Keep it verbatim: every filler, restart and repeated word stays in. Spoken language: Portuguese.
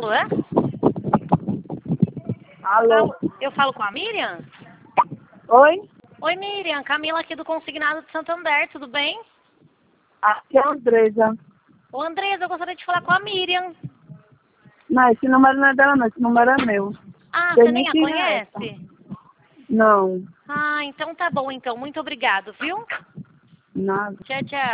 Alô, é? Alô? Falo- Eu falo com a Miriam? Oi? Oi, Miriam. Camila aqui do Consignado de Santander, tudo bem? Aqui é a Andresa. Ô, Andresa, eu gostaria de falar com a Miriam. Não, esse número não é dela não, esse número é meu. Ah, Sei você nem a quem é essa. conhece? Não, Ah, então tá bom, então. Muito obrigado, viu? nada. Tchau, tchau.